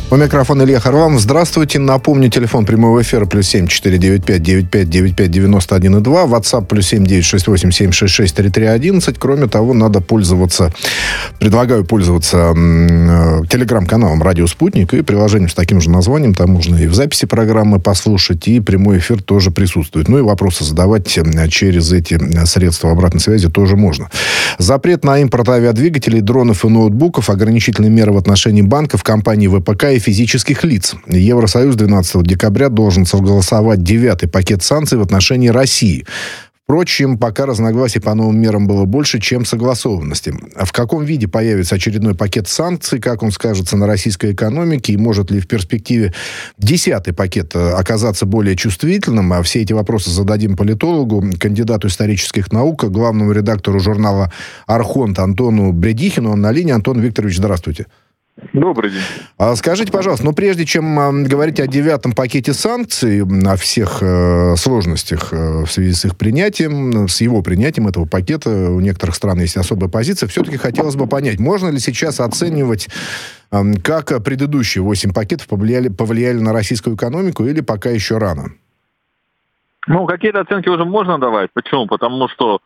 У микрофона Илья Харламов. Здравствуйте. Напомню, телефон прямого эфира +7 495 95 95 91 2. WhatsApp +7 968 766 3311. Кроме того, надо предлагаю пользоваться телеграм-каналом «Радио Спутник» и приложением с таким же названием. Там можно и в записи программы послушать, и прямой эфир тоже присутствует. Ну и вопросы задавать через эти средства обратной связи тоже можно. Запрет на импорт авиадвигателей, дронов и ноутбуков, ограничительные меры в отношении банков, компаний ВПК и физических лиц. Евросоюз 12 декабря должен согласовать 9-й пакет санкций в отношении России. Впрочем, пока разногласий по новым мерам было больше, чем согласованности. А в каком виде появится очередной пакет санкций, как он скажется на российской экономике, и может ли в перспективе 10-й пакет оказаться более чувствительным? А все эти вопросы зададим политологу, кандидату исторических наук, главному редактору журнала «Архонт» Антону Бредихину. Он на линии. Антон Викторович, здравствуйте. Добрый день. Скажите, пожалуйста, прежде чем говорить о 9-м пакете санкций, о всех сложностях в связи с их принятием, с его принятием этого пакета, у некоторых стран есть особая позиция, все-таки хотелось бы понять, можно ли сейчас оценивать, как предыдущие 8 пакетов повлияли на российскую экономику, или пока еще рано? Какие-то оценки уже можно давать. Почему? Потому что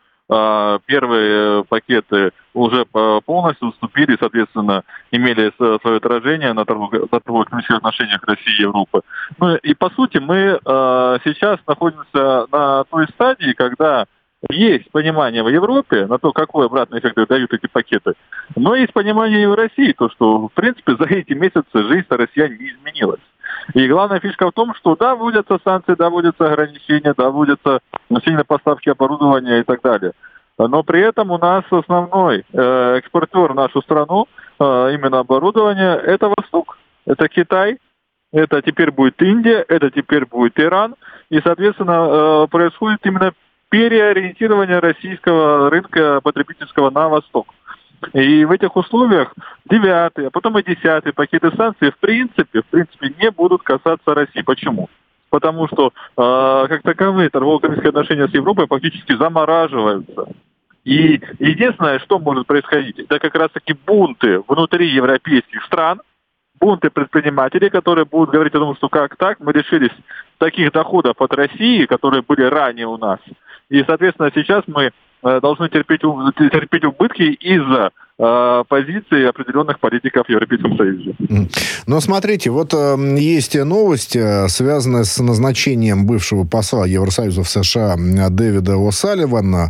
первые пакеты уже полностью уступили, соответственно, имели свое отражение на торгово-экономических отношениях России и Европы. И, по сути, мы сейчас находимся на той стадии, когда есть понимание в Европе на то, какой обратный эффект дают эти пакеты, но есть понимание и в России, то, что, в принципе, за эти месяцы жизнь россиян не изменилась. И главная фишка в том, что да, вводятся санкции, да, вводятся ограничения, да, вводятся сильные поставки оборудования и так далее. Но при этом у нас основной экспортер в нашу страну, именно оборудование, это Восток, это Китай, это теперь будет Индия, это теперь будет Иран. И, соответственно, происходит именно переориентирование российского рынка потребительского на Восток. И в этих условиях 9-й, а потом и 10-й пакеты санкций в принципе не будут касаться России. Почему? Потому что как таковые торгово-экономические отношения с Европой фактически замораживаются. И единственное, что может происходить, это как раз-таки бунты внутри европейских стран, бунты предпринимателей, которые будут говорить о том, что как так, мы лишились таких доходов от России, которые были ранее у нас. И, соответственно, сейчас мы должны терпеть убытки из-за позиции определенных политиков в Европейском Союзе. Но смотрите, вот есть новость, связанная с назначением бывшего посла Евросоюза в США Дэвида О'Салливана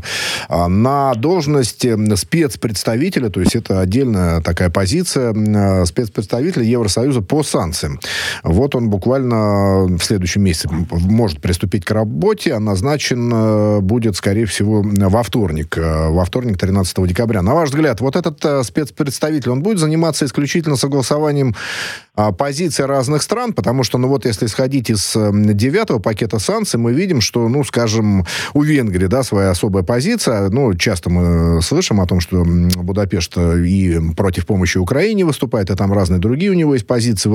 на должность спецпредставителя, то есть это отдельная такая позиция, спецпредставителя Евросоюза по санкциям. Вот он буквально в следующем месяце может приступить к работе, а назначен будет, скорее всего, во вторник, 13 декабря. На ваш взгляд, вот этот спецпредставитель, он будет заниматься исключительно согласованием позиций разных стран, потому что, если исходить из 9-го пакета санкций, мы видим, что, скажем, у Венгрии, да, своя особая позиция. Часто мы слышим о том, что Будапешт и против помощи Украине выступает, и там разные другие у него есть позиции.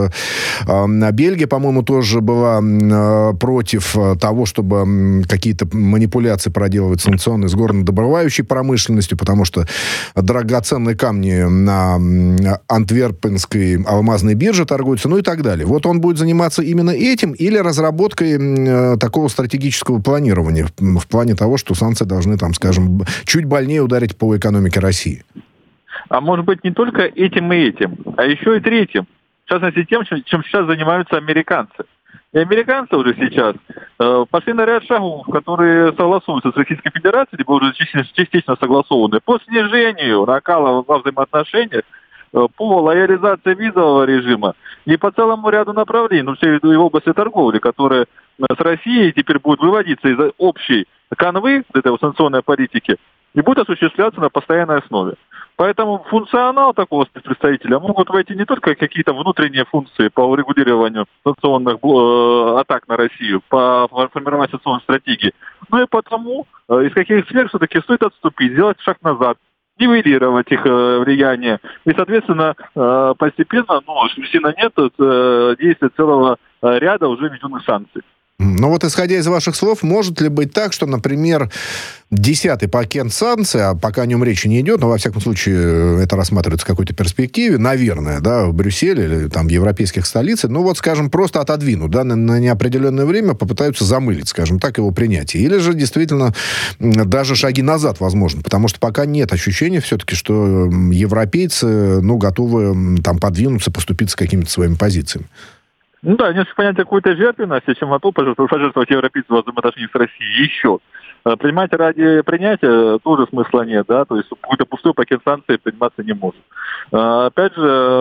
Бельгия, по-моему, тоже была против того, чтобы какие-то манипуляции проделывать санкционные с горнодобывающей промышленностью, потому что драгоценные камни на антверпенской алмазной бирже торгуются, и так далее. Вот он будет заниматься именно этим или разработкой такого стратегического планирования в плане того, что санкции должны, чуть больнее ударить по экономике России? А может быть, не только этим и этим, а еще и третьим. В частности, тем, чем сейчас занимаются американцы. И американцы уже сейчас пошли на ряд шагов, которые согласуются с Российской Федерацией, либо уже частично согласованы, по снижению накала во взаимоотношениях, по лоялизации визового режима и по целому ряду направлений, в области торговли, которые с Россией теперь будут выводиться из общей канвы этой санкционной политики и будут осуществляться на постоянной основе. Поэтому функционал такого спецпредставителя могут войти не только какие-то внутренние функции по урегулированию санкционных атак на Россию, по формированию санкционной стратегии, но и потому, из каких сфер все-таки стоит отступить, сделать шаг назад, нивелировать их влияние. И, соответственно, постепенно, сильно нет действия целого ряда уже введенных санкций. Но вот исходя из ваших слов, может ли быть так, что, например, 10-й пакет санкций, а пока о нем речи не идет, но, во всяком случае, это рассматривается в какой-то перспективе, наверное, да, в Брюсселе или там в европейских столицах, ну вот, скажем, просто отодвинут, да, на неопределенное время попытаются замылить, скажем так, его принятие. Или же действительно даже шаги назад возможны, потому что пока нет ощущения все-таки, что европейцы, ну, готовы там подвинуться, поступиться какими-то своими позициями. Ну да, несколько понятия какой-то жертвенности, чем готов пожертвовать европейцы в взаимоотношениях с Россией еще. Принимать ради принятия тоже смысла нет, да, то есть какой-то пустой пакет санкций приниматься не может. Опять же,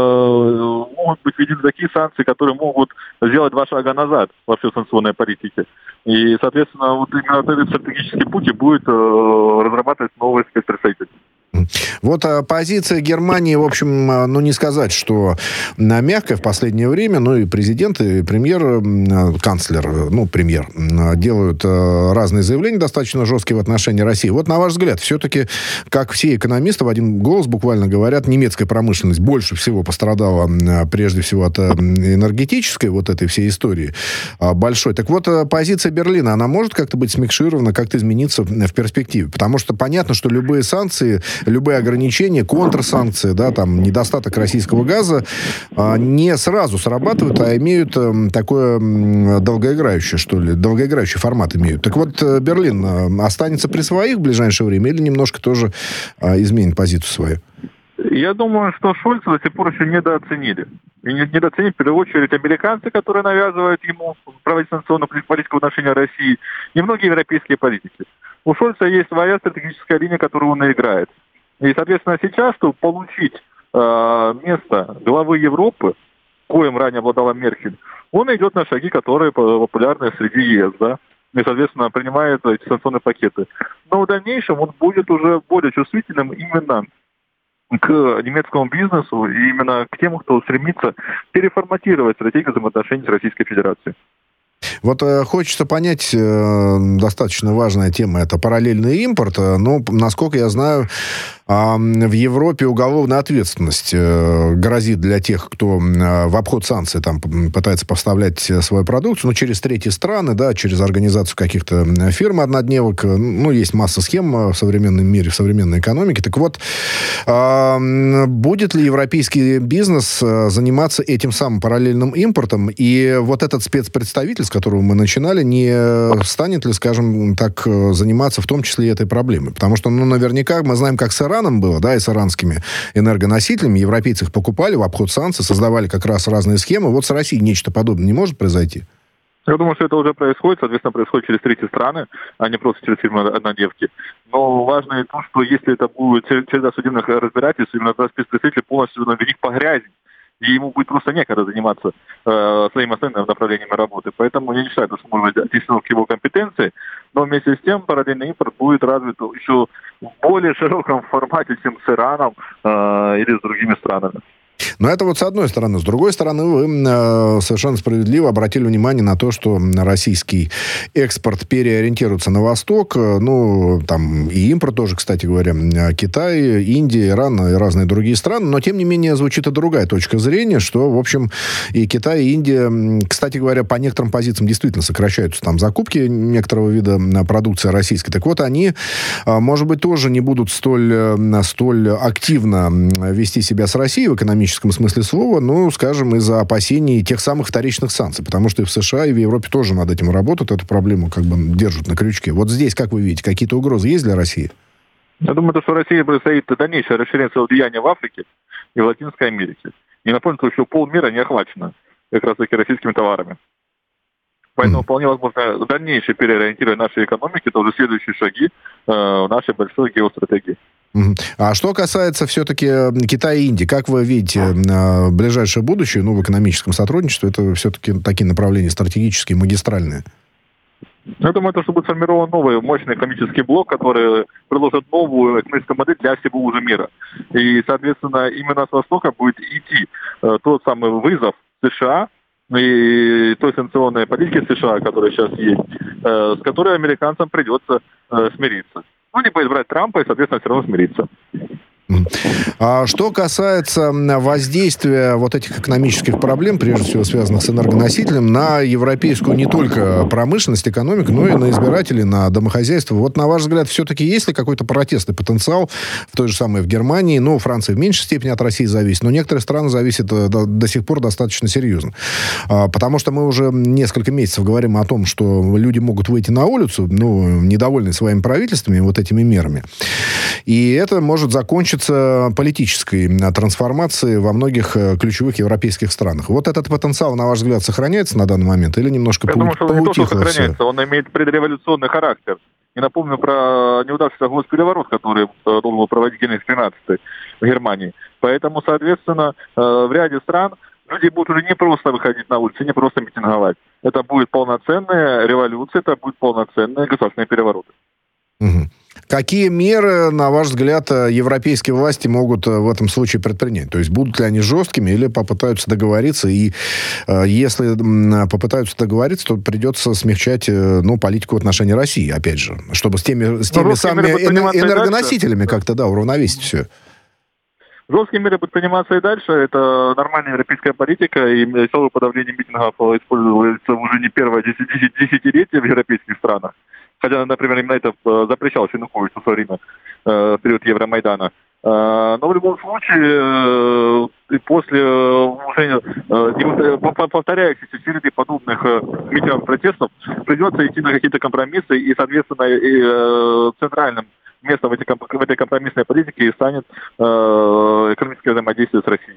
могут быть введены такие санкции, которые могут сделать два шага назад во всей санкционной политике. И, соответственно, вот именно этот стратегический путь и будет разрабатывать новый спецпредставитель. Вот позиция Германии, в общем, ну, не сказать, что мягкая в последнее время, но и президент, и премьер, канцлер, ну, премьер, делают разные заявления достаточно жесткие в отношении России. Вот, на ваш взгляд, все-таки, как все экономисты в один голос буквально говорят, немецкая промышленность больше всего пострадала, прежде всего, от энергетической вот этой всей истории большой. Так вот, позиция Берлина, она может как-то быть смикширована, как-то измениться в перспективе? Потому что понятно, что любые санкции, любые ограничения, контрсанкции, да, там, недостаток российского газа не сразу срабатывают, а имеют такое долгоиграющее, что ли, долгоиграющий формат имеют. Так вот, Берлин останется при своих в ближайшее время или немножко тоже изменит позицию свою? Я думаю, что Шольца до сих пор еще недооценили. И недооценили в первую очередь американцы, которые навязывают ему проводить санкционную политику в отношении России, и многие европейские политики. У Шольца есть своя стратегическая линия, которую он играет. И, соответственно, сейчас, чтобы получить место главы Европы, коим ранее обладала Меркель, он идет на шаги, которые популярны среди ЕС, да, и, соответственно, принимает эти санкционные пакеты. Но в дальнейшем он будет уже более чувствительным именно к немецкому бизнесу и именно к тем, кто стремится переформатировать стратегию взаимоотношений с Российской Федерацией. Вот хочется понять, достаточно важная тема, это параллельный импорт. Но, насколько я знаю, в Европе уголовная ответственность грозит для тех, кто в обход санкций там пытается поставлять свою продукцию, ну, через третьи страны, да, через организацию каких-то фирм-однодневок. Ну, есть масса схем в современном мире, в современной экономике. Так вот, будет ли европейский бизнес заниматься этим самым параллельным импортом? И вот этот спецпредставитель, с которого мы начинали, не станет ли, скажем так, заниматься в том числе и этой проблемой? Потому что, ну, наверняка мы знаем, как с Ираном было, да, и с иранскими энергоносителями. Европейцы их покупали в обход санкций, создавали как раз разные схемы. Вот с Россией нечто подобное не может произойти? Я думаю, что это уже происходит, соответственно, происходит через третьи страны, а не просто через фирмы однодневки. Но важно и то, что если это будет череда судебных разбирательств, именно спецпредставитель полностью в них погрязнет, и ему будет просто некогда заниматься своими основными направлениями работы. Поэтому я не считаю, что может быть отнесено к его компетенции, но вместе с тем параллельный импорт будет развит еще в более широком формате, чем с Ираном или с другими странами. Но это вот с одной стороны. С другой стороны, вы совершенно справедливо обратили внимание на то, что российский экспорт переориентируется на восток. Ну, там и импорт тоже, кстати говоря. Китай, Индия, Иран и разные другие страны. Но, тем не менее, звучит и другая точка зрения, что, в общем, и Китай, и Индия, кстати говоря, по некоторым позициям действительно сокращаются там закупки некоторого вида продукции российской. Так вот, они, может быть, тоже не будут столь активно вести себя с Россией в экономическом смысле слова, ну, скажем, из-за опасений тех самых вторичных санкций. Потому что и в США, и в Европе тоже над этим работают, эту проблему как бы держат на крючке. Вот здесь, как вы видите, какие-то угрозы есть для России? Я думаю, что России предстоит дальнейшее расширение своего влияния в Африке и в Латинской Америке. И напомню, что еще полмира не охвачено как раз таки российскими товарами. Поэтому вполне возможно дальнейшее переориентирование нашей экономики, это уже следующие шаги в нашей большой геостратегии. А что касается все-таки Китая и Индии, как вы видите ближайшее будущее, ну, в экономическом сотрудничестве, это все-таки такие направления стратегические, магистральные? Я думаю, это что будет сформирован новый мощный экономический блок, который предложит новую экономическую модель для всего уже мира. И, соответственно, именно с Востока будет идти тот самый вызов США и той санкционной политики США, которая сейчас есть, с которой американцам придется смириться. Ну, либо избрать Трампа и, соответственно, все равно смириться. А что касается воздействия вот этих экономических проблем, прежде всего связанных с энергоносителем, на европейскую не только промышленность, экономику, но и на избирателей, на домохозяйство. Вот, на ваш взгляд, все-таки есть ли какой-то протестный потенциал в той же самой в Германии? Ну, Франция в меньшей степени от России зависит, но некоторые страны зависят до сих пор достаточно серьезно. Потому что мы уже несколько месяцев говорим о том, что люди могут выйти на улицу, ну, недовольны своими правительствами, вот этими мерами. И это может закончиться политической трансформации во многих ключевых европейских странах. Вот этот потенциал, на ваш взгляд, сохраняется на данный момент или немножко поутихло? Я думаю, что не то, что сохраняется, он имеет предреволюционный характер. И напомню про неудавшийся госпереворот, который должен был проводить Генрих XIII в Германии. Поэтому, соответственно, в ряде стран люди будут уже не просто выходить на улицы, не просто митинговать. Это будет полноценная революция, это будет полноценные государственные перевороты. Угу. Какие меры, на ваш взгляд, европейские власти могут в этом случае предпринять? То есть будут ли они жесткими или попытаются договориться? И если попытаются договориться, то придется смягчать политику в отношении России, опять же, чтобы с теми самыми энергоносителями как-то, уравновесить все. Жесткие меры будут приниматься и дальше. Это нормальная европейская политика, и силовое подавление митингов используется уже не первое десятилетие в европейских странах. Хотя, например, именно это запрещалось Януковичу в свое время, в период Евромайдана. Но в любом случае, после уже повторяющихся череды подобных митингов, протестов, придется идти на какие-то компромиссы, и, соответственно, центральным местом в этой компромиссной политике станет экономическое взаимодействие с Россией.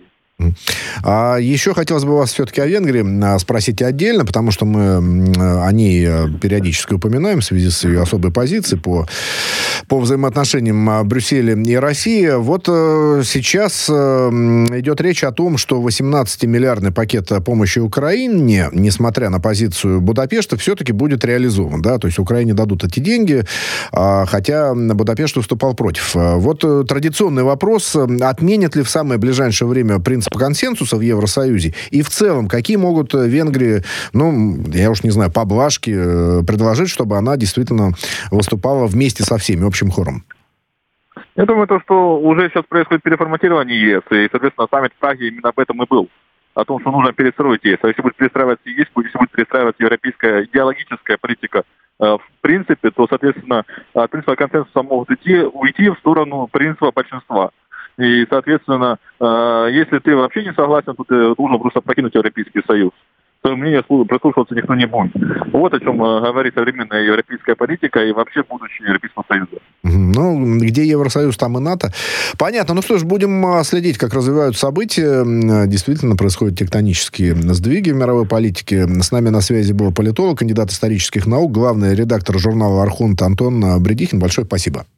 А еще хотелось бы вас все-таки о Венгрии спросить отдельно, потому что мы о ней периодически упоминаем в связи с ее особой позицией по взаимоотношениям Брюсселя и России. Вот сейчас идет речь о том, что 18-миллиардный пакет помощи Украине, несмотря на позицию Будапешта, все-таки будет реализован. Да? То есть Украине дадут эти деньги, хотя Будапешт выступал против. Вот традиционный вопрос: отменят ли в самое ближайшее время принцип консенсуса в Евросоюзе? И в целом, какие могут Венгрии, я уж не знаю, поблажки предложить, чтобы она действительно выступала вместе со всеми, общим хором? Я думаю, что уже сейчас происходит переформатирование ЕС, и, соответственно, саммит в Праге именно об этом и был. О том, что нужно перестроить ЕС. А если будет перестраиваться ЕС, если будет перестраиваться европейская идеологическая политика в принципе, то, соответственно, от принципа консенсуса могут уйти в сторону принципа большинства. И, соответственно, если ты вообще не согласен, то ты должен просто покинуть Европейский Союз. Твое мнение прислушиваться никто не будет. Вот о чем говорит современная европейская политика и вообще будущее Европейского Союза. Где Евросоюз, там и НАТО. Понятно. Ну что ж, будем следить, как развиваются события. Действительно, происходят тектонические сдвиги в мировой политике. С нами на связи был политолог, кандидат исторических наук, главный редактор журнала «Архонт» Антон Бредихин. Большое спасибо.